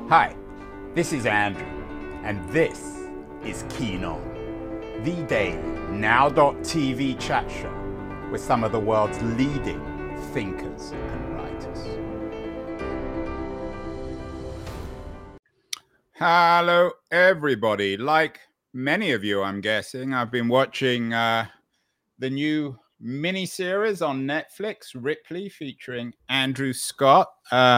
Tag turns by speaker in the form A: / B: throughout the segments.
A: Hi, this is Andrew, and this is Keen On, the daily Now.tv chat show with some of the world's leading thinkers and writers. Hello, everybody. Like many of you, I'm guessing, I've been watching the new mini-series on Netflix, Ripley, featuring Andrew Scott.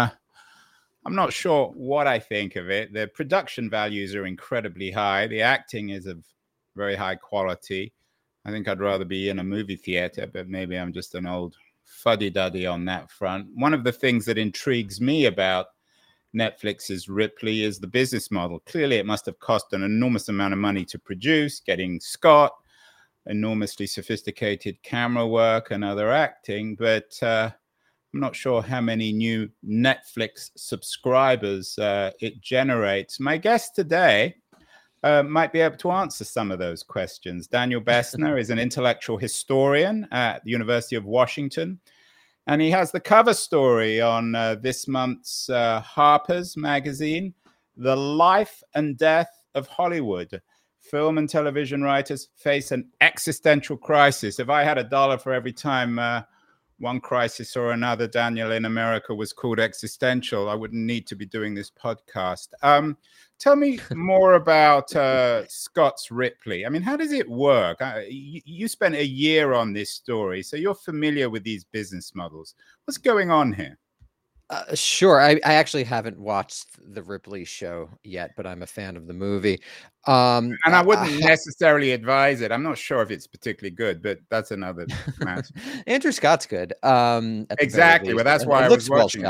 A: I'm not sure what I think of it. The production values are incredibly high. The acting is of very high quality. I think I'd rather be in a movie theater, but maybe I'm just an old fuddy-duddy on that front. One of the things that intrigues me about Netflix's Ripley is the business model. Clearly, it must have cost an enormous amount of money to produce, getting Scott, enormously sophisticated camera work and other acting, but I'm not sure how many new Netflix subscribers it generates. My guest today might be able to answer some of those questions. Daniel Bessner is an intellectual historian at the University of Washington, and he has the cover story on this month's Harper's Magazine, The Life and Death of Hollywood. Film and television writers face an existential crisis. If I had $1 for every time one crisis or another, Daniel, in America was called existential, I wouldn't need to be doing this podcast. Tell me more about Scott's Ripley. I mean, how does it work? You spent a year on this story, so you're familiar with these business models. What's going on here?
B: Sure. I actually haven't watched the Ripley show yet, but I'm a fan of the movie.
A: And I wouldn't necessarily advise it. I'm not sure if it's particularly good, but that's another matter.
B: Andrew Scott's good.
A: Exactly. Well, that's why I was watching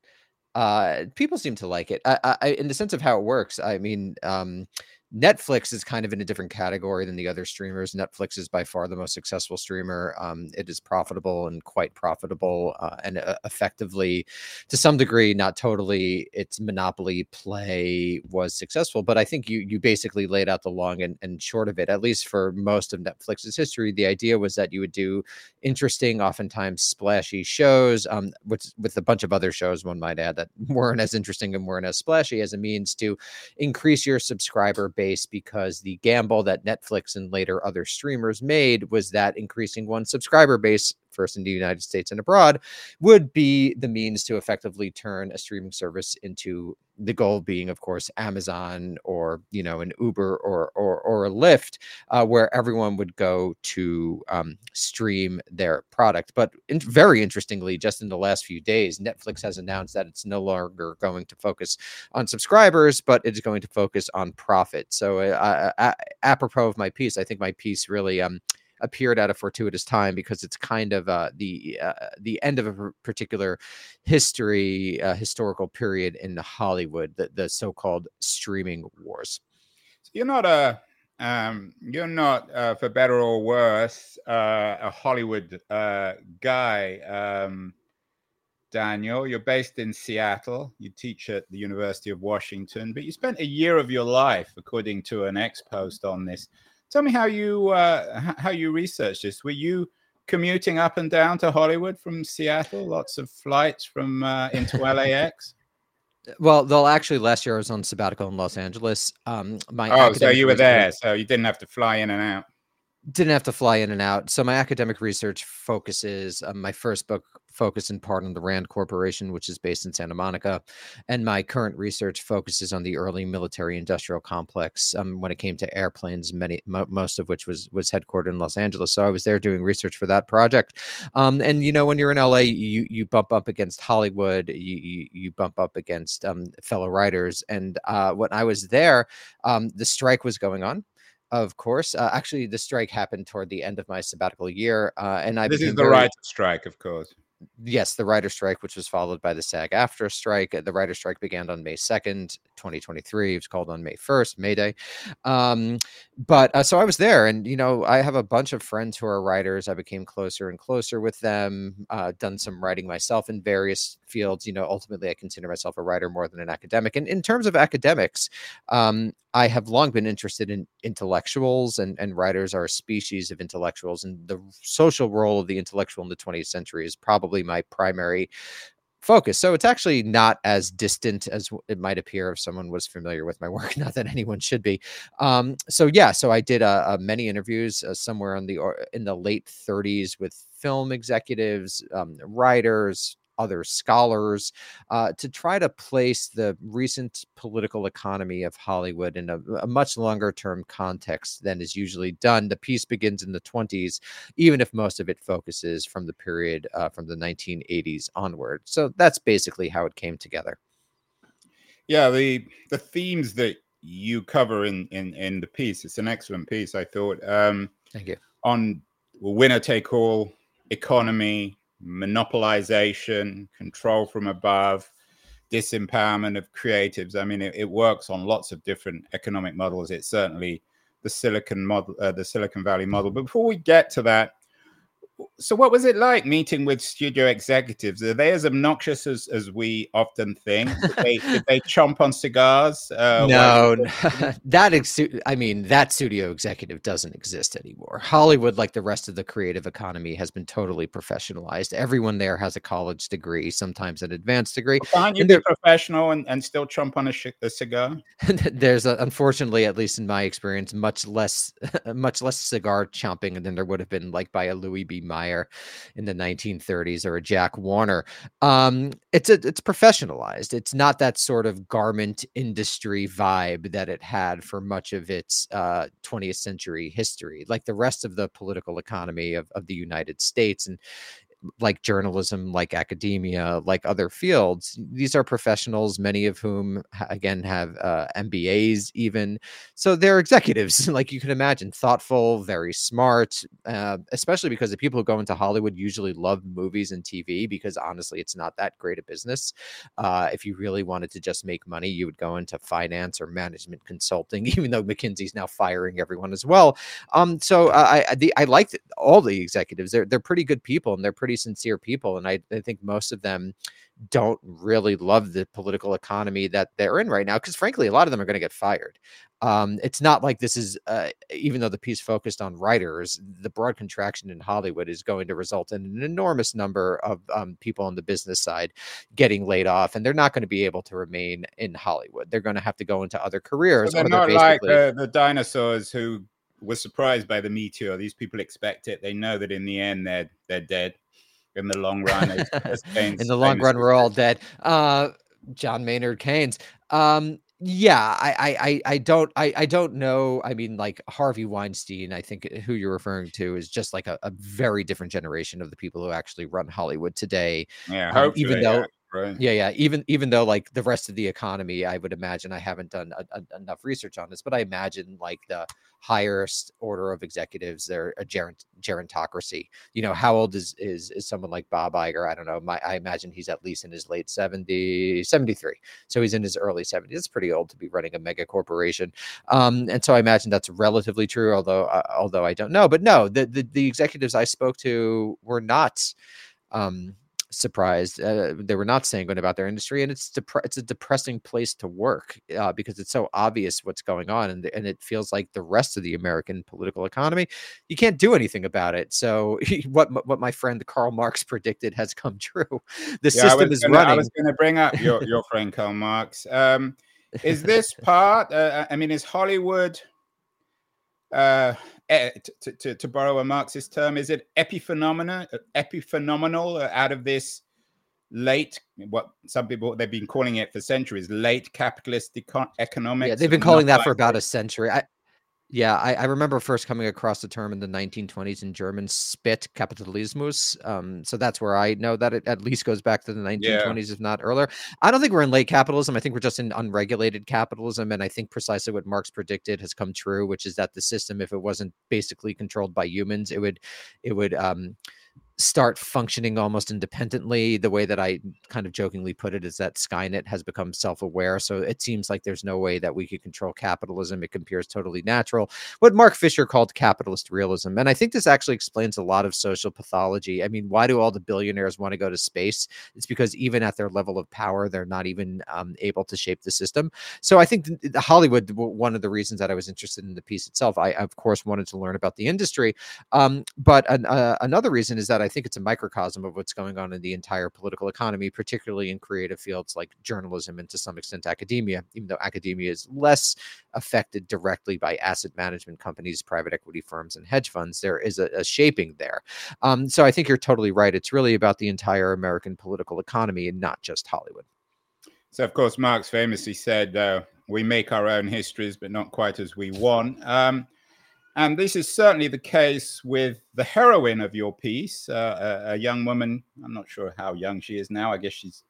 B: it. People seem to like it. I in the sense of how it works, I mean, Netflix is kind of in a different category than the other streamers. Netflix is by far the most successful streamer. It is profitable and quite profitable, and effectively, to some degree, not totally, its monopoly play was successful. But I think you basically laid out the long and short of it, at least for most of Netflix's history. The idea was that you would do interesting, oftentimes splashy shows, with a bunch of other shows, one might add, that weren't as interesting and weren't as splashy, as a means to increase your subscriber base, because the gamble that Netflix and later other streamers made was that increasing one's subscriber base, first in the United States and abroad, would be the means to effectively turn a streaming service into, the goal being, of course, Amazon or, an Uber or a Lyft, where everyone would go to stream their product. But very interestingly, just in the last few days, Netflix has announced that it's no longer going to focus on subscribers, but it's going to focus on profit. So apropos of my piece, I think my piece really appeared at a fortuitous time, because it's kind of the end of a particular historical period in Hollywood, the so-called streaming wars.
A: You're not for better or worse, a Hollywood guy, Daniel. You're based in Seattle. You teach at the University of Washington, but you spent a year of your life, according to an X-Post on this. Tell me how you researched this. Were you commuting up and down to Hollywood from Seattle? Lots of flights from into LAX?
B: Well, last year I was on sabbatical in Los Angeles.
A: So you were there, so you didn't have to fly in and out.
B: Didn't have to fly in and out. So my academic research focuses, my first book focused in part on the Rand Corporation, which is based in Santa Monica. And my current research focuses on the early military industrial complex, when it came to airplanes, most of which was headquartered in Los Angeles. So I was there doing research for that project. And, when you're in LA, you bump up against Hollywood, you bump up against fellow writers. And when I was there, the strike was going on. Of course. Actually, the strike happened toward the end of my sabbatical year.
A: This is the writer's strike, of course.
B: Yes, the writer's strike, which was followed by the SAG-AFTRA strike. The writer's strike began on May 2nd, 2023. It was called on May 1st, May Day. So I was there, and, I have a bunch of friends who are writers. I became closer and closer with them, done some writing myself in various fields. Ultimately, I consider myself a writer more than an academic. And in terms of academics, I have long been interested in intellectuals, and writers are a species of intellectuals. And the social role of the intellectual in the 20th century is probably my primary focus. So it's actually not as distant as it might appear if someone was familiar with my work. Not that anyone should be. So I did many interviews somewhere in the late 30s with film executives, writers, other scholars, to try to place the recent political economy of Hollywood in a much longer term context than is usually done. The piece begins in the 20s, even if most of it focuses from the period from the 1980s onward. So that's basically how it came together.
A: Yeah, the themes that you cover in the piece, it's an excellent piece, I thought.
B: Thank you.
A: On winner take all economy, monopolization, control from above, disempowerment of creatives. I mean, it works on lots of different economic models. It's certainly the Silicon model, the Silicon Valley model. But before we get to that, so what was it like meeting with studio executives? Are they as obnoxious as we often think? Did they chomp on cigars?
B: No, that studio executive doesn't exist anymore. Hollywood, like the rest of the creative economy, has been totally professionalized. Everyone there has a college degree, sometimes an advanced degree.
A: Can't you be professional and still chomp on a cigar?
B: There's unfortunately, at least in my experience, much less cigar chomping than there would have been like by a Louis B. Mayer in the 1930s or a Jack Warner. It's professionalized. It's not that sort of garment industry vibe that it had for much of its 20th century history, like the rest of the political economy of the United States. And like journalism, like academia, like other fields, these are professionals, many of whom again have MBAs even. So they're executives, like you can imagine, thoughtful, very smart, especially because the people who go into Hollywood usually love movies and TV, because honestly, it's not that great a business. If you really wanted to just make money, you would go into finance or management consulting, even though McKinsey's now firing everyone as well. So I like all the executives. They're pretty good people, and they're pretty sincere people. And I think most of them don't really love the political economy that they're in right now, because frankly, a lot of them are going to get fired. It's not like this is, even though the piece focused on writers, the broad contraction in Hollywood is going to result in an enormous number of people on the business side getting laid off, and they're not going to be able to remain in Hollywood. They're going to have to go into other careers.
A: So they're not like the dinosaurs who were surprised by the meteor. These people expect it. They know that in the end they're dead. In the long run,
B: in the long run, we're all dead. John Maynard Keynes. Yeah, I don't know. I mean, like Harvey Weinstein, I think who you're referring to is just like a very different generation of the people who actually run Hollywood today.
A: Yeah, hopefully,
B: even though.
A: Yeah. Right.
B: Yeah. Even though like the rest of the economy, I would imagine, I haven't done enough research on this, but I imagine like the highest order of executives, they're a gerontocracy. You know, how old is someone like Bob Iger? I don't know. I imagine he's at least in his late 70s, 73. So he's in his early 70s. It's pretty old to be running a mega corporation. And so I imagine that's relatively true, although I don't know. But no, the executives I spoke to were not surprised. They were not sanguine about their industry, and it's a depressing place to work because it's so obvious what's going on, and it feels like the rest of the American political economy, you can't do anything about it. So what my friend Karl Marx predicted has come true. The system is running.
A: I was going to bring up your friend Karl Marx. Is this part? I mean, is Hollywood? To borrow a Marxist term, is it epiphenomenal out of this late, what some people, they've been calling it for centuries, late capitalist economics?
B: Yeah, they've been calling that for about a century. I remember first coming across the term in the 1920s in German, Spät Kapitalismus. So that's where I know that it at least goes back to the 1920s, if not earlier. I don't think we're in late capitalism. I think we're just in unregulated capitalism. And I think precisely what Marx predicted has come true, which is that the system, if it wasn't basically controlled by humans, it would start functioning almost independently. The way that I kind of jokingly put it is that Skynet has become self-aware. So it seems like there's no way that we could control capitalism. It appears totally natural. What Mark Fisher called capitalist realism. And I think this actually explains a lot of social pathology. I mean, why do all the billionaires want to go to space? It's because even at their level of power, they're not even able to shape the system. So I think Hollywood, one of the reasons that I was interested in the piece itself, I of course wanted to learn about the industry. But another reason is that I I think it's a microcosm of what's going on in the entire political economy, particularly in creative fields like journalism and to some extent academia, even though academia is less affected directly by asset management companies, private equity firms, and hedge funds. There is a shaping there. So I think you're totally right. It's really about the entire American political economy and not just Hollywood.
A: So, of course, Marx famously said, we make our own histories, but not quite as we want. And this is certainly the case with the heroine of your piece, a young woman. I'm not sure how young she is now. I guess she's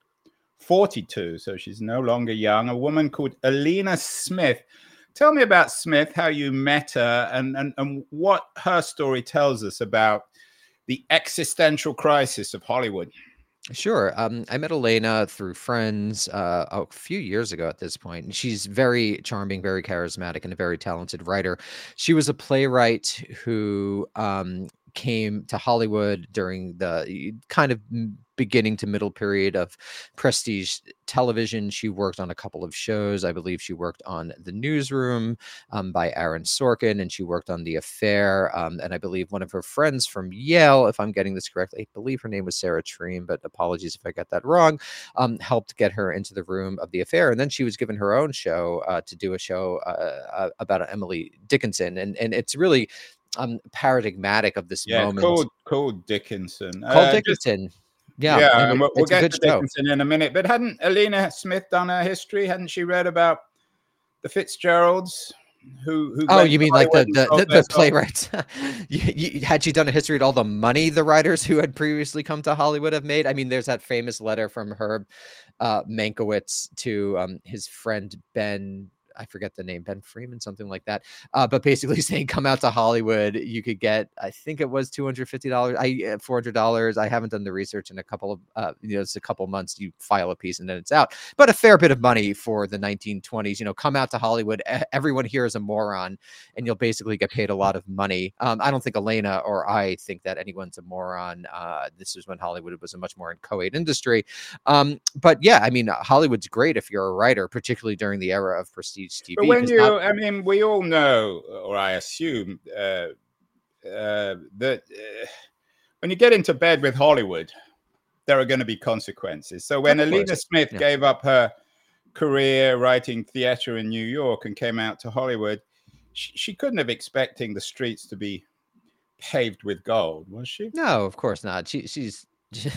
A: 42, so she's no longer young. A woman called Alina Smith. Tell me about Smith, how you met her, and what her story tells us about the existential crisis of Hollywood.
B: Sure. I met Elena through friends a few years ago at this point. And she's very charming, very charismatic, and a very talented writer. She was a playwright who came to Hollywood during the kind of beginning to middle period of prestige television. She worked on a couple of shows. I believe she worked on The Newsroom by Aaron Sorkin, and she worked on The Affair. And I believe one of her friends from Yale, if I'm getting this correct, I believe her name was Sarah Treem, but apologies if I got that wrong, helped get her into the room of The Affair. And then she was given her own show to do a show about Emily Dickinson. And it's really paradigmatic of this moment.
A: Called Dickinson.
B: Called Dickinson. Yeah,
A: and we'll get to Dickinson in a minute. But hadn't Alina Smith done her history? Hadn't she read about the Fitzgeralds? Who
B: oh, you mean like the playwrights? Had she done a history of all the money the writers who had previously come to Hollywood have made? I mean, there's that famous letter from Herb Mankiewicz to his friend Ben. I forget the name, Ben Freeman, something like that. But basically saying, come out to Hollywood. You could get, I think it was $250, $400. I haven't done the research in a couple of, it's a couple months. You file a piece and then it's out. But a fair bit of money for the 1920s. Come out to Hollywood. Everyone here is a moron, and you'll basically get paid a lot of money. I don't think Elena or I think that anyone's a moron. This is when Hollywood was a much more inchoate industry. But yeah, I mean, Hollywood's great if you're a writer, particularly during the era of prestige TV.
A: But when I mean, we all know, or I assume, that when you get into bed with Hollywood, there are going to be consequences. So when Alina Smith gave up her career writing theater in New York and came out to Hollywood, she couldn't have expecting the streets to be paved with gold, was she?
B: No, of course not. She's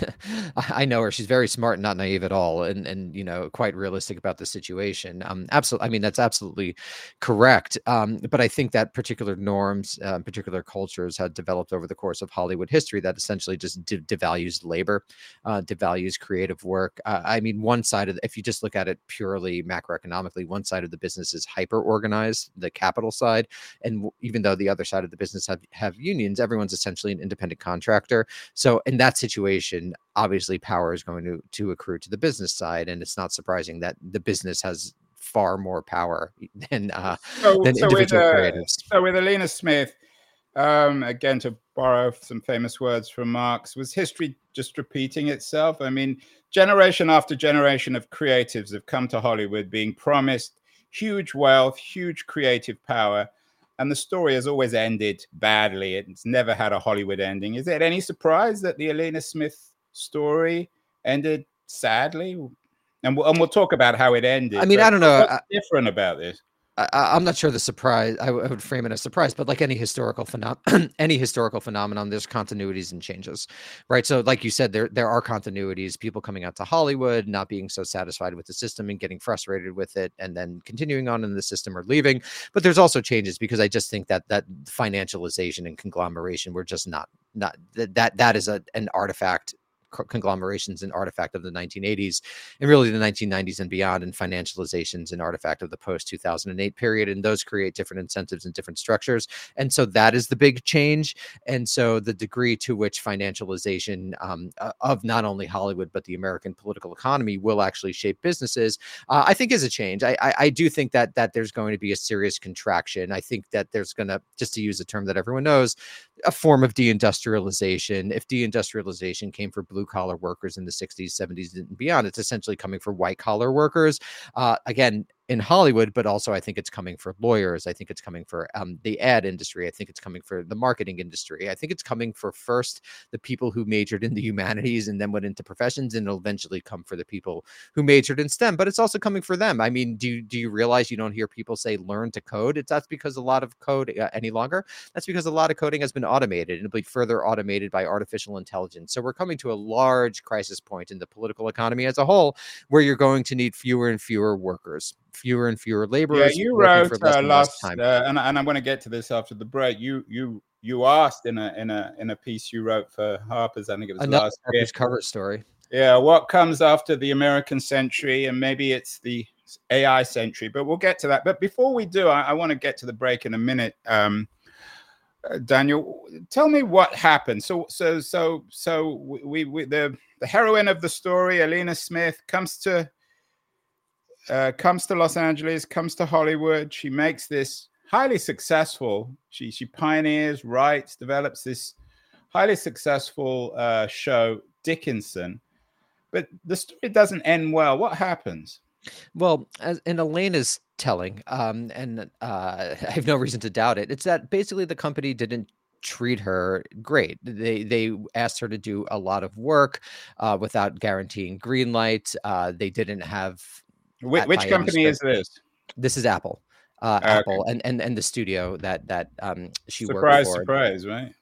B: I know her. She's very smart and not naive at all, and quite realistic about the situation. Absolutely. I mean, that's absolutely correct. But I think that particular norms, particular cultures had developed over the course of Hollywood history that essentially just devalues labor, devalues creative work. I mean, one side of if you just look at it purely macroeconomically, one side of the business is hyper organized, the capital side, and even though the other side of the business have unions, everyone's essentially an independent contractor. So in that situation, obviously power is going to accrue to the business side, and it's not surprising that the business has far more power than individual creatives.
A: So with Alina Smith, again, to borrow some famous words from Marx, was history just repeating itself? I mean, generation after generation of creatives have come to Hollywood being promised huge wealth, huge creative power, and the story has always ended badly. It's never had a Hollywood ending. Is it any surprise that the Alina Smith story ended sadly? And we'll talk about how it ended.
B: I mean, I don't know.
A: What's different about this?
B: I'm not sure the surprise. I would frame it as surprise, but like any historical phenomenon, there's continuities and changes, right? So, like you said, there are continuities. People coming out to Hollywood, not being so satisfied with the system and getting frustrated with it, and then continuing on in the system or leaving. But there's also changes because I just think that financialization and conglomeration were just not that is an artifact. Conglomerations an artifact of the 1980s and really the 1990s and beyond, and financializations an artifact of the post 2008 period, and those create different incentives and different structures, and so that is the big change. And so the degree to which financialization of not only Hollywood but the American political economy will actually shape businesses, I think is a change. I do think that there's going to be a serious contraction. I think that there's going to, just to use a term that everyone knows, a form of deindustrialization. If deindustrialization came for blue collar workers in the 60s, 70s, and beyond, it's essentially coming for white collar workers. Again, in Hollywood, but also I think it's coming for lawyers. I think it's coming for the ad industry. I think it's coming for the marketing industry. I think it's coming for first the people who majored in the humanities and then went into professions, and it'll eventually come for the people who majored in STEM. But it's also coming for them. I mean, do you realize you don't hear people say learn to code? That's because a lot of code any longer. That's because a lot of coding has been automated, and it'll be further automated by artificial intelligence. So we're coming to a large crisis point in the political economy as a whole, where you're going to need fewer and fewer workers, fewer and fewer laborers.
A: Yeah, you
B: working
A: wrote
B: for less and less
A: last,
B: time.
A: and I'm going to get to this after the break. You asked in a piece you wrote for Harper's, I think it was
B: Another
A: last year.
B: Harper's cover story.
A: Yeah, what comes after the American century, and maybe it's the AI century, but we'll get to that. But before we do, I want to get to the break in a minute. Daniel, tell me what happened. So we the heroine of the story, Alina Smith, comes to Los Angeles, comes to Hollywood. She makes this highly successful. She pioneers, writes, develops this highly successful show, Dickinson. But the story doesn't end well. What happens?
B: Well, as in Elena's telling, and I have no reason to doubt it, it's that basically the company didn't treat her great. They asked her to do a lot of work without guaranteeing green light. They didn't have.
A: Which company is this?
B: This is Apple. Apple and the studio that she
A: worked
B: for.
A: Surprise, right?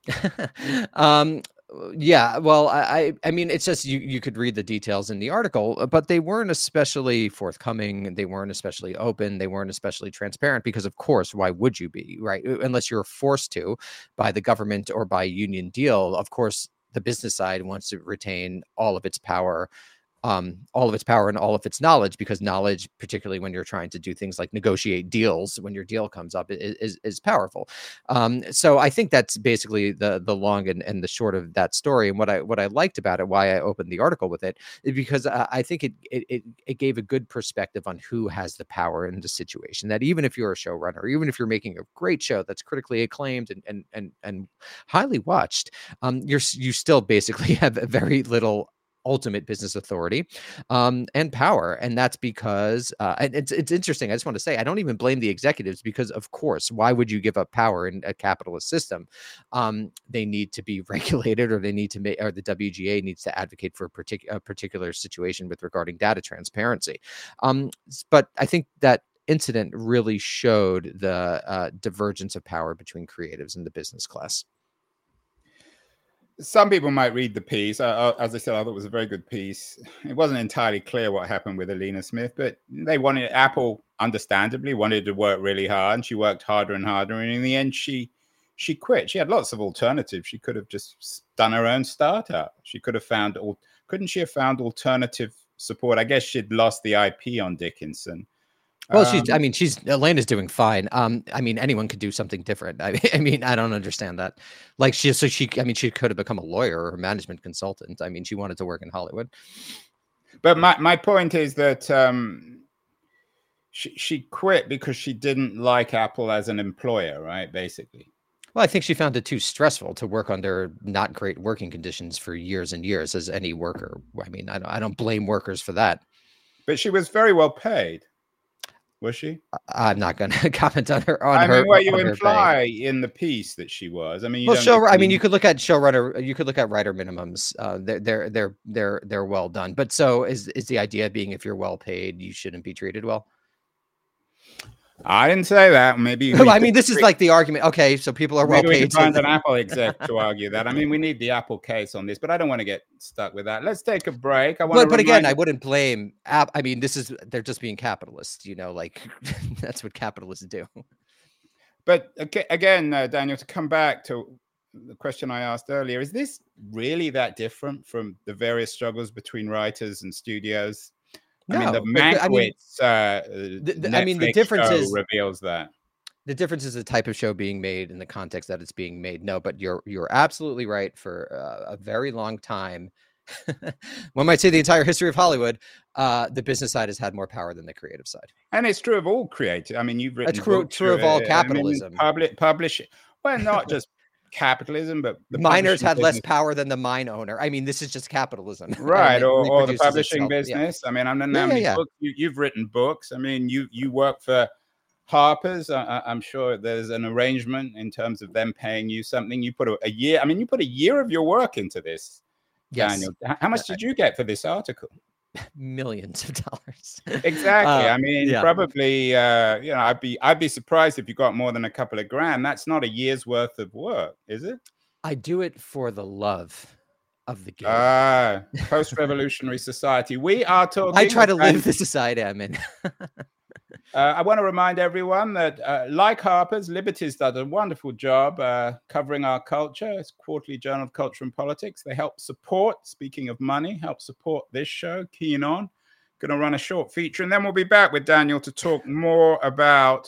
B: Yeah, well, I mean, it's just you could read the details in the article, but they weren't especially forthcoming. They weren't especially open. They weren't especially transparent because, of course, why would you be, right? Unless you're forced to by the government or by union deal. Of course, the business side wants to retain all of its power and all of its knowledge, because knowledge, particularly when you're trying to do things like negotiate deals, when your deal comes up, is powerful. So I think that's basically the long and the short of that story. And what I liked about it, why I opened the article with it, is because I think it gave a good perspective on who has the power in the situation. That even if you're a showrunner, even if you're making a great show that's critically acclaimed and highly watched, you still basically have very little ultimate business authority and power. And that's because and it's interesting. I just want to say, I don't even blame the executives, because of course, why would you give up power in a capitalist system? They need to be regulated, or they need to make, or the WGA needs to advocate for a particular situation with regarding data transparency. But I think that incident really showed the divergence of power between creatives and the business class.
A: Some people might read the piece. As I said, I thought it was a very good piece. It wasn't entirely clear what happened with Alina Smith, but Apple understandably wanted to work really hard, and she worked harder and harder. And in the end, she quit. She had lots of alternatives. She could have just done her own startup. She could have found, couldn't she have found alternative support? I guess she'd lost the IP on Dickinson.
B: Well, Elena's doing fine. I mean, anyone could do something different. I mean, I don't understand that. Like she could have become a lawyer or a management consultant. I mean, she wanted to work in Hollywood.
A: But my point is that she quit because she didn't like Apple as an employer, right? Basically.
B: Well, I think she found it too stressful to work under not great working conditions for years and years, as any worker. I mean, I don't blame workers for that.
A: But she was very well paid. Was she?
B: I'm not going to comment on her.
A: What you imply in the piece that she was. I mean,
B: you could look at showrunner. You could look at writer minimums. They're well done. But so is the idea being, if you're well paid, you shouldn't be treated well?
A: I didn't say that. Maybe.
B: I mean, this is like the argument. Okay, so people are well paid.
A: We can find an Apple exec to argue that. I mean, we need the Apple case on this, but I don't want to get stuck with that. Let's take a break. I
B: wouldn't blame App. I mean, they're just being capitalists. Like that's what capitalists do.
A: But again, Daniel, to come back to the question I asked earlier, is this really that different from the various struggles between writers and studios?
B: No,
A: I mean, the Mankiewicz
B: the difference is
A: reveals that.
B: The difference is the type of show being made in the context that it's being made. No, but you're absolutely right. For a very long time, one might say the entire history of Hollywood, the business side has had more power than the creative side.
A: And it's true of all creative. I mean, you've written.
B: It's true of all capitalism.
A: Publishing. Well, not just capitalism, but the
B: miners
A: publishing
B: had less
A: business,
B: power than the mine owner. I mean, this is just capitalism, and
A: right?
B: it
A: Or the
B: reproduces
A: publishing
B: itself. Yeah,
A: business. I mean, I don't know
B: yeah,
A: how
B: yeah,
A: many
B: yeah.
A: books you've written. Books. I mean, you work for Harper's. I'm sure there's an arrangement in terms of them paying you something. You put a year. I mean, you put a year of your work into this,
B: Yes,
A: Daniel. How much did you get for this article?
B: millions of dollars.
A: Exactly. I mean,
B: Yeah,
A: probably. I'd be surprised if you got more than a couple of grand. That's not a year's worth of work, is it?
B: I do it for the love of the game.
A: Ah, post-revolutionary society. We are talking.
B: I try to live the society I'm in.
A: I want to remind everyone that, like Harper's, Liberties does a wonderful job covering our culture. It's Quarterly Journal of Culture and Politics. They help support, speaking of money, help support this show, Keen On. Going to run a short feature, and then we'll be back with Daniel to talk more about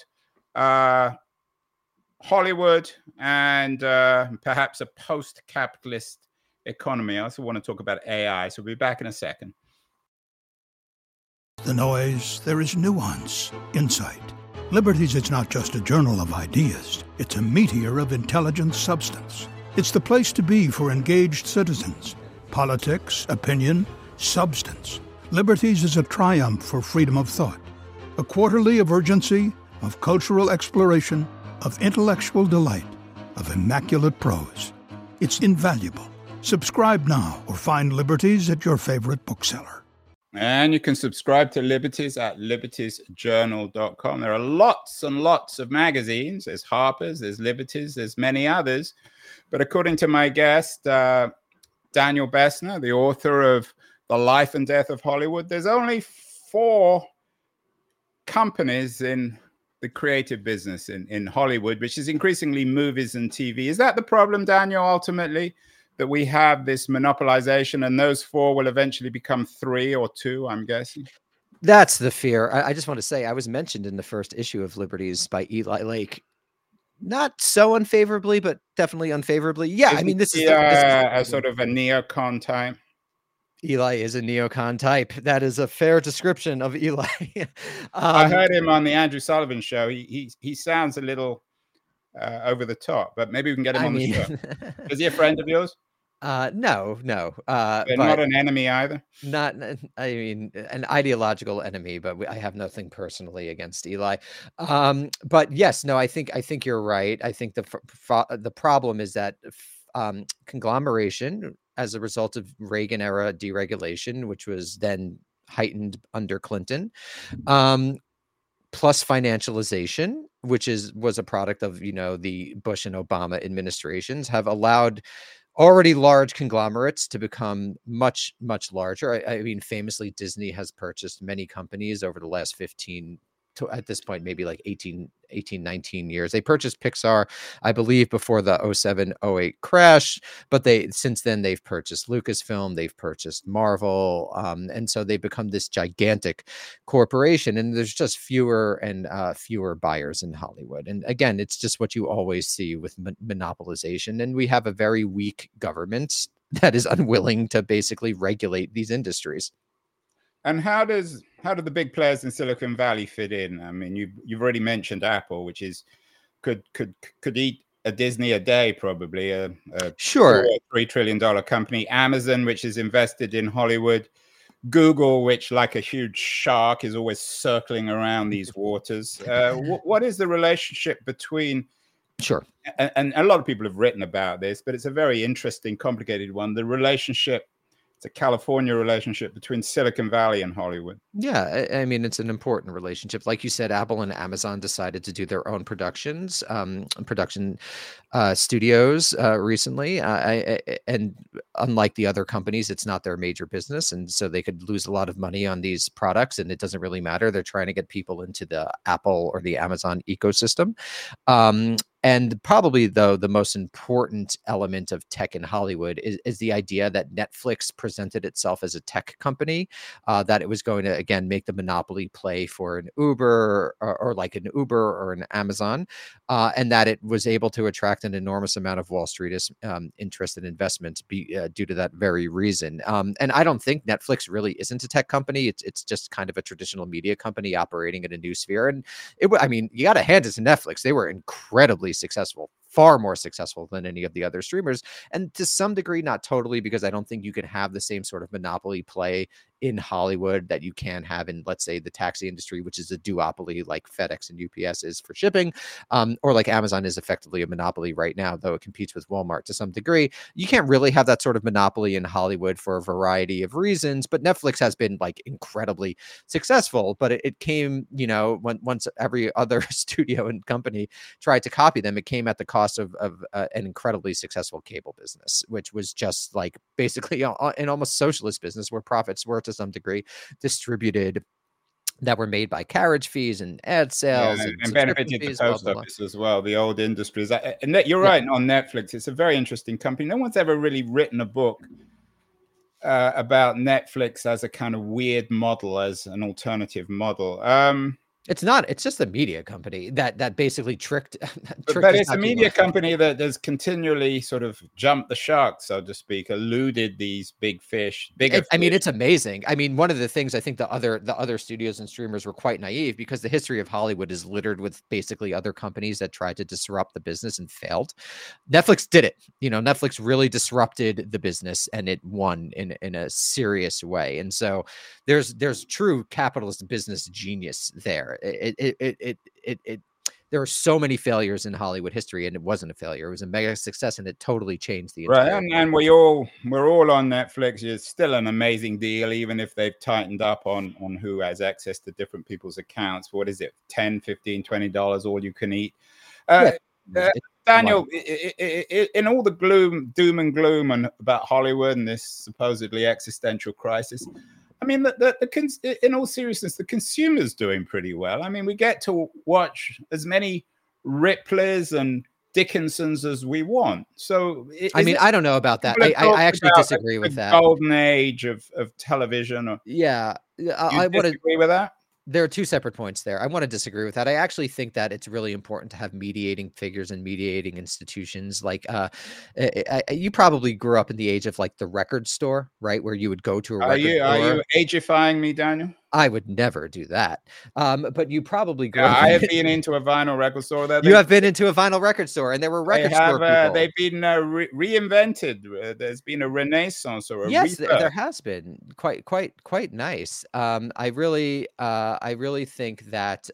A: Hollywood and perhaps a post-capitalist economy. I also want to talk about AI, so we'll be back in a second.
C: The noise, there is nuance, insight. Liberties is not just a journal of ideas. It's a meteor of intelligent substance. It's the place to be for engaged citizens. Politics, opinion, substance. Liberties is a triumph for freedom of thought. A quarterly of urgency, of cultural exploration, of intellectual delight, of immaculate prose. It's invaluable. Subscribe now or find Liberties at your favorite bookseller.
A: And you can subscribe to Liberties at libertiesjournal.com. There are lots and lots of magazines. There's Harper's, there's Liberties, there's many others. But according to my guest, Daniel Bessner, the author of The Life and Death of Hollywood, there's only 4 companies in the creative business in Hollywood, which is increasingly movies and TV. Is that the problem, Daniel, ultimately? That we have this monopolization, and those 4 will eventually become 3 or 2, I'm guessing.
B: That's the fear. I just want to say I was mentioned in the first issue of Liberties by Eli Lake. Not so unfavorably, but definitely unfavorably. Yeah, I mean, this is
A: a sort of a neocon type.
B: Eli is a neocon type. That is a fair description of Eli.
A: I heard him on the Andrew Sullivan show. He sounds a little over the top, but maybe we can get him on the show. Is he a friend of yours?
B: No.
A: They're not an enemy either.
B: Not, I mean, an ideological enemy, but I have nothing personally against Eli. But yes, no, I think you're right. I think the problem is that conglomeration as a result of Reagan era deregulation, which was then heightened under Clinton, plus financialization, which was a product of, the Bush and Obama administrations, have allowed already large conglomerates to become much, much larger. I mean, famously, Disney has purchased many companies over the last 15 to, at this point, maybe like 18, 19 years. They purchased Pixar, I believe, before the 07-08 crash, but since then they've purchased Lucasfilm, they've purchased Marvel, and so they've become this gigantic corporation, and there's just fewer and fewer buyers in Hollywood. And again, it's just what you always see with monopolization, and we have a very weak government that is unwilling to basically regulate these industries.
A: And how do the big players in Silicon Valley fit in? I mean, you've already mentioned Apple, which could eat a Disney a day, probably a
B: sure
A: $3 trillion company. Amazon, which is invested in Hollywood. Google, which, like a huge shark, is always circling around these waters. What is the relationship between?
B: Sure.
A: And a lot of people have written about this, but it's a very interesting, complicated one. The relationship. It's a California relationship between Silicon Valley and Hollywood.
B: Yeah, I mean, it's an important relationship. Like you said, Apple and Amazon decided to do their own production studios recently. And unlike the other companies, it's not their major business. And so they could lose a lot of money on these products, and it doesn't really matter. They're trying to get people into the Apple or the Amazon ecosystem. And probably, though, the most important element of tech in Hollywood is the idea that Netflix presented itself as a tech company, that it was going to, again, make the monopoly play for an Uber or like an Uber or an Amazon, and that it was able to attract an enormous amount of Wall Street interest and investment due to that very reason. And I don't think Netflix really isn't a tech company. It's just kind of a traditional media company operating in a new sphere. And I mean, you got to hand it to Netflix. They were incredibly successful far more successful than any of the other streamers. And to some degree, not totally, because I don't think you can have the same sort of monopoly play in Hollywood that you can have in, let's say, the taxi industry, which is a duopoly like FedEx and UPS is for shipping, or like Amazon is effectively a monopoly right now, though it competes with Walmart to some degree. You can't really have that sort of monopoly in Hollywood for a variety of reasons, but Netflix has been like incredibly successful. But it came, once every other studio and company tried to copy them, it came at the cost of an incredibly successful cable business, which was just like basically an almost socialist business where profits were to some degree distributed, that were made by carriage fees and ad sales
A: and benefited the
B: fees,
A: post office as well, the old industries. And you're right, on Netflix, it's a very interesting company. No one's ever really written a book about Netflix as a kind of weird model, as an alternative model.
B: It's not. It's just a media company that basically tricked.
A: But it's a media company that has continually sort of jumped the shark, so to speak, eluded these big fish.
B: I mean, it's amazing. I mean, one of the things I think the other studios and streamers were quite naive, because the history of Hollywood is littered with basically other companies that tried to disrupt the business and failed. Netflix did it. Netflix really disrupted the business, and it won in a serious way. And so there's true capitalist business genius there. There are so many failures in Hollywood history, and it wasn't a failure. It was a mega success, and it totally changed the entire
A: right. And we're all on Netflix. It's still an amazing deal, even if they've tightened up on who has access to different people's accounts. What is it? $10, $15, $20, all you can eat. Daniel, in all the doom and gloom about Hollywood and this supposedly existential crisis, I mean, in all seriousness, the consumer's doing pretty well. I mean, we get to watch as many Ripleys and Dickinsons as we want. So,
B: I don't know about that. I actually disagree with that.
A: Golden age of television. I would disagree with that.
B: There are two separate points there. I want to disagree with that. I actually think that it's really important to have mediating figures and mediating institutions. Like, you probably grew up in the age of like the record store, right? Where you would go to a record store.
A: Are you ageifying me, Daniel?
B: I would never do that. But you probably grew
A: up. I have been into a vinyl record store.
B: You have been into a vinyl record store, and there were record store people.
A: They've been reinvented. There's been a renaissance or a
B: yes,
A: rebirth.
B: There has been quite nice. I really think that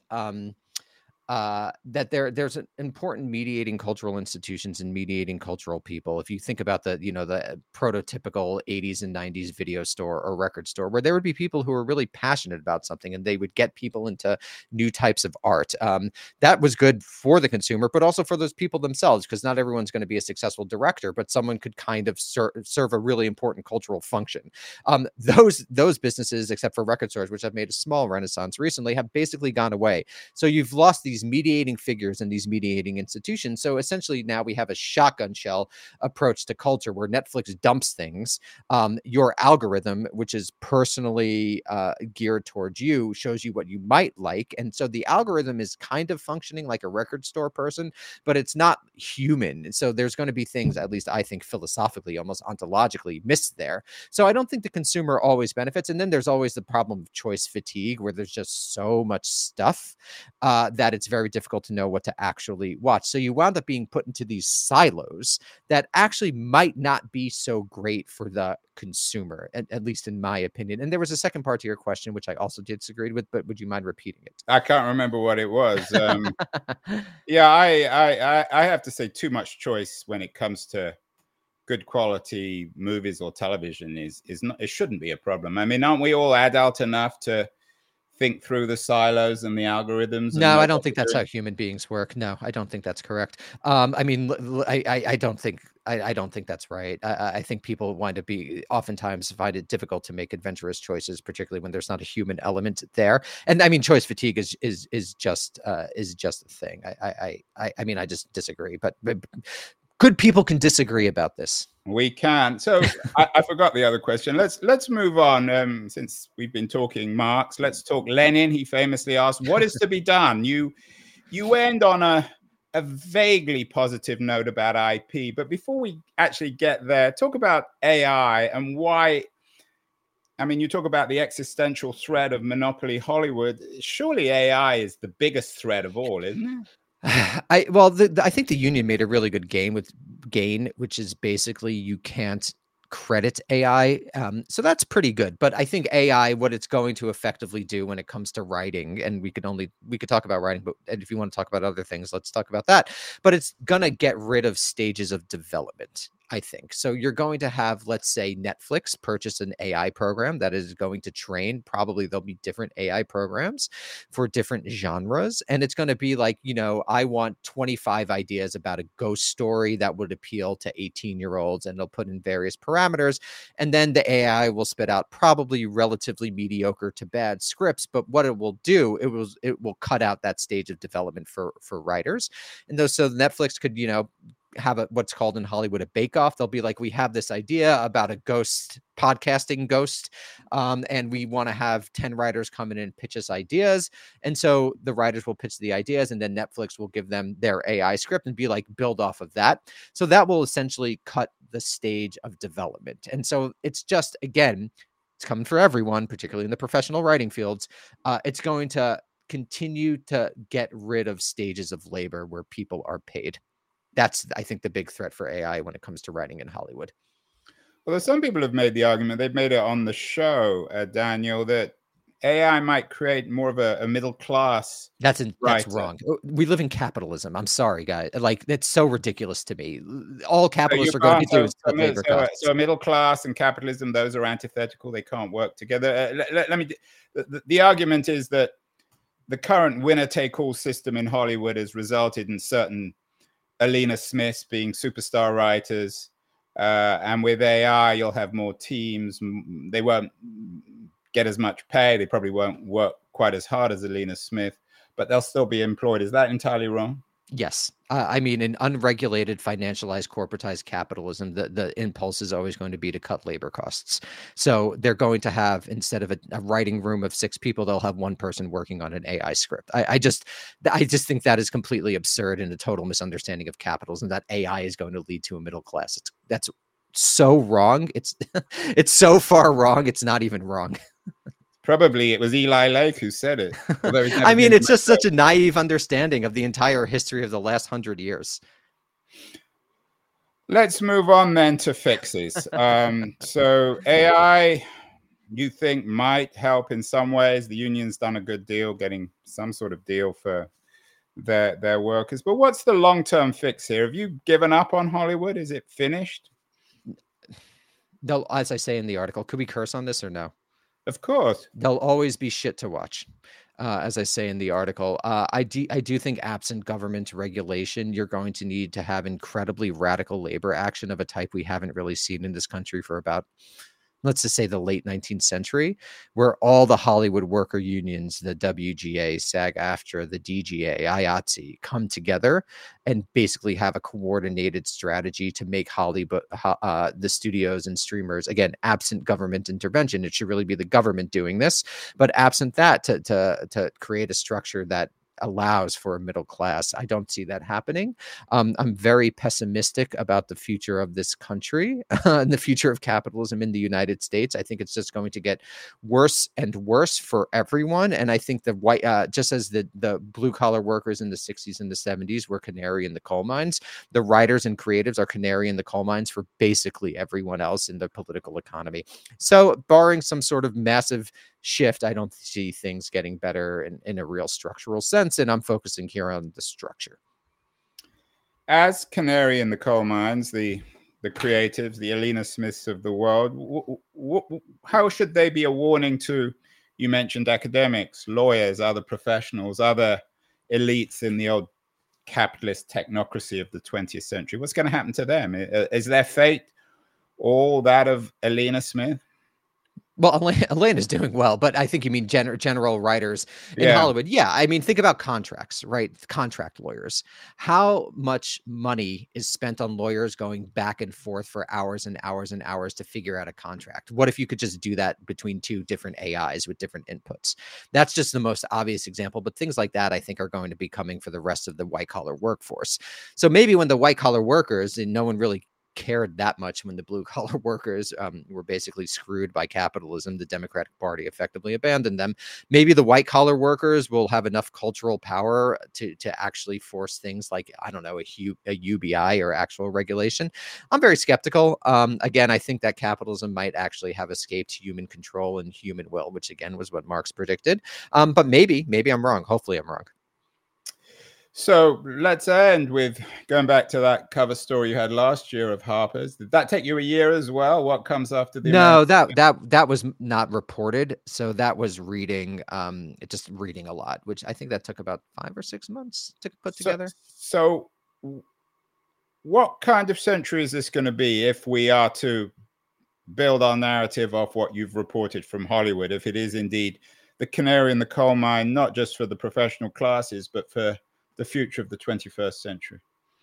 B: that there's an important mediating cultural institutions and mediating cultural people. If you think about the prototypical 80s and 90s video store or record store, where there would be people who are really passionate about something, and they would get people into new types of art. That was good for the consumer, but also for those people themselves, because not everyone's going to be a successful director, but someone could kind of serve a really important cultural function. Those businesses, except for record stores, which have made a small renaissance recently, have basically gone away. So you've lost these mediating figures and these mediating institutions. So essentially now we have a shotgun shell approach to culture, where Netflix dumps things. Your algorithm, which is personally geared towards you, shows you what you might like. And so the algorithm is kind of functioning like a record store person, but it's not human. And so there's going to be things, at least I think philosophically, almost ontologically, missed there. So I don't think the consumer always benefits. And then there's always the problem of choice fatigue, where there's just so much stuff that it's very difficult to know what to actually watch. So you wound up being put into these silos that actually might not be so great for the consumer, at least in my opinion. And there was a second part to your question, which I also disagreed with, but would you mind repeating it?
A: I can't remember what it was. Yeah, I have to say, too much choice when it comes to good quality movies or television is not, it shouldn't be a problem. I mean, aren't we all adult enough to think through the silos and the algorithms?
B: No, I don't think that's how human beings work. No, I don't think that's correct. I mean, I don't think that's right. I think people oftentimes find it difficult to make adventurous choices, particularly when there's not a human element there. And I mean, choice fatigue is just a thing. I mean, I just disagree, but good people can disagree about this.
A: We can. So I forgot the other question. Let's move on. Since we've been talking Marx, let's talk Lenin. He famously asked, "What is to be done?" You end on a vaguely positive note about IP, but before we actually get there, talk about AI and why. I mean, you talk about the existential threat of monopoly Hollywood. Surely AI is the biggest threat of all, isn't it?
B: I think the union made a really good gain, which is basically you can't credit AI. So that's pretty good. But I think AI, what it's going to effectively do when it comes to writing, and we could talk about writing, but and if you want to talk about other things, let's talk about that. But it's gonna get rid of stages of development, I think. So you're going to have, let's say, Netflix purchase an AI program that is going to train. Probably there'll be different AI programs for different genres. And it's going to be like, I want 25 ideas about a ghost story that would appeal to 18-year-olds, and they'll put in various parameters. And then the AI will spit out probably relatively mediocre to bad scripts. But what it will do, it will cut out that stage of development for writers. And so Netflix could, have what's called in Hollywood a bake-off. They'll be like, we have this idea about a podcasting ghost, and we want to have 10 writers come in and pitch us ideas. And so the writers will pitch the ideas, and then Netflix will give them their AI script and be like, build off of that. So that will essentially cut the stage of development. And so it's just, again, it's coming for everyone, particularly in the professional writing fields. It's going to continue to get rid of stages of labor where people are paid. That's, I think, the big threat for AI when it comes to writing in Hollywood.
A: Well, some people have made the argument, they've made it on the show, Daniel, that AI might create more of a middle class.
B: That's wrong. We live in capitalism. I'm sorry, guys. Like, that's so ridiculous to me. All capitalists are going to do is cut labor costs.
A: So middle class and capitalism, those are antithetical. They can't work together. The argument is that the current winner-take-all system in Hollywood has resulted in certain Alina Smiths being superstar writers, and with AI, you'll have more teams. They won't get as much pay. They probably won't work quite as hard as Alina Smith, but they'll still be employed. Is that entirely wrong?
B: Yes. I mean, in unregulated, financialized, corporatized capitalism, the impulse is always going to be to cut labor costs. So they're going to have, instead of a writing room of 6 people, they'll have one person working on an AI script. I just think that is completely absurd and a total misunderstanding of capitalism, that AI is going to lead to a middle class. That's so wrong. It's so far wrong. It's not even wrong.
A: Probably it was Eli Lake who said it.
B: I mean, it's just such a naive understanding of the entire history of the last 100 years.
A: Let's move on then to fixes. So AI, you think, might help in some ways. The union's done a good deal getting some sort of deal for their workers. But what's the long-term fix here? Have you given up on Hollywood? Is it finished?
B: As I say in the article, could we curse on this or no?
A: Of course.
B: There'll always be shit to watch. As I say in the article, I do think absent government regulation, you're going to need to have incredibly radical labor action of a type we haven't really seen in this country for about, let's just say, the late 19th century, where all the Hollywood worker unions, the WGA, SAG-AFTRA, the DGA, IATSE, come together and basically have a coordinated strategy to make Hollywood, the studios and streamers, again, absent government intervention. It should really be the government doing this, but absent that, to create a structure that allows for a middle class. I don't see that happening. I'm very pessimistic about the future of this country and the future of capitalism in the United States. I think it's just going to get worse and worse for everyone. And I think the white, just as the blue collar workers in the 60s and the 70s were canary in the coal mines, the writers and creatives are canary in the coal mines for basically everyone else in the political economy. So barring some sort of massive shift, I don't see things getting better in a real structural sense, and I'm focusing here on the structure.
A: As canary in the coal mines, the creatives, the Alina Smiths of the world, how should they be a warning to, you mentioned academics, lawyers, other professionals, other elites in the old capitalist technocracy of the 20th century? What's going to happen to them? Is their fate all that of Alina Smith?
B: Well, Elaine is doing well, but I think you mean general writers in Hollywood. Yeah, I mean, think about contracts, right? Contract lawyers. How much money is spent on lawyers going back and forth for hours and hours and hours to figure out a contract? What if you could just do that between 2 different AIs with different inputs? That's just the most obvious example, but things like that I think are going to be coming for the rest of the white collar workforce. So maybe when the white collar workers, and no one really cared that much when the blue collar workers were basically screwed by capitalism. The Democratic Party effectively abandoned them. Maybe the white collar workers will have enough cultural power to actually force things like, I don't know, a UBI or actual regulation. I'm very skeptical. Again, I think that capitalism might actually have escaped human control and human will, which again was what Marx predicted. But maybe I'm wrong. Hopefully I'm wrong.
A: So let's end with going back to that cover story you had last year of Harper's. Did that take you a year as well? What comes after the
B: No, that was not reported. So that was reading, just reading a lot, which I think that took about 5 or 6 months to put together.
A: So what kind of century is this going to be if we are to build our narrative off what you've reported from Hollywood, if it is indeed the canary in the coal mine, not just for the professional classes, but for the future of the 21st century?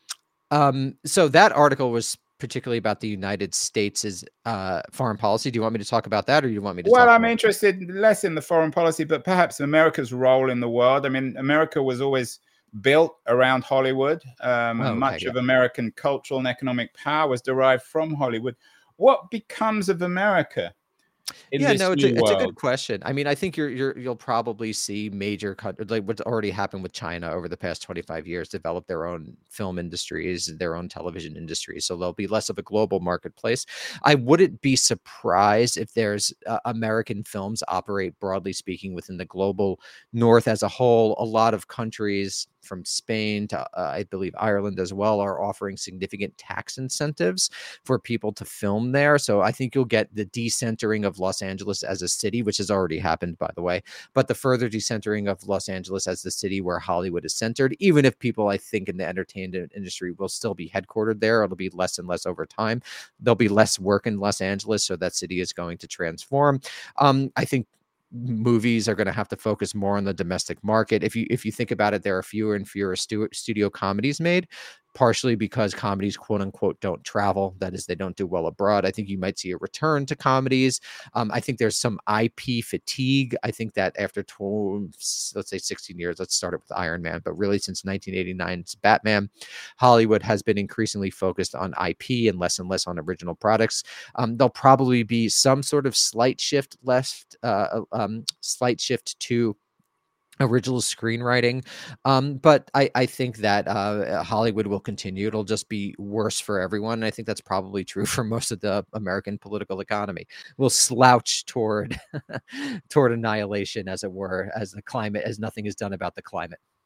B: So that article was particularly about the United States' foreign policy. Do you want me to talk about that, or do you want me to?
A: Well, I'm interested less in the foreign policy, but perhaps America's role in the world. I mean, America was always built around Hollywood. Much of American cultural and economic power was derived from Hollywood. What becomes of America?
B: It's a good question. I mean, I think you'll probably see major like what's already happened with China over the past 25 years, develop their own film industries, their own television industries. So there'll be less of a global marketplace. I wouldn't be surprised if there's American films operate, broadly speaking, within the global North as a whole. A lot of countries from Spain to I believe Ireland as well are offering significant tax incentives for people to film there. So I think you'll get the decentering of Los Angeles as a city, which has already happened, by the way, but the further decentering of Los Angeles as the city where Hollywood is centered, even if people, I think, in the entertainment industry will still be headquartered there, it'll be less and less over time. There'll be less work in Los Angeles, so that city is going to transform. I think movies are going to have to focus more on the domestic market. If you think about it, there are fewer and fewer studio comedies made, partially because comedies, quote unquote, don't travel. That is, they don't do well abroad. I think you might see a return to comedies. I think there's some IP fatigue. I think that after let's say 16 years, let's start it with Iron Man, but really since 1989's Batman, Hollywood has been increasingly focused on IP and less on original products. There'll probably be some sort of slight shift to original screenwriting. But I think that Hollywood will continue. It'll just be worse for everyone. And I think that's probably true for most of the American political economy. We'll slouch toward annihilation, as it were, as nothing is done about the climate.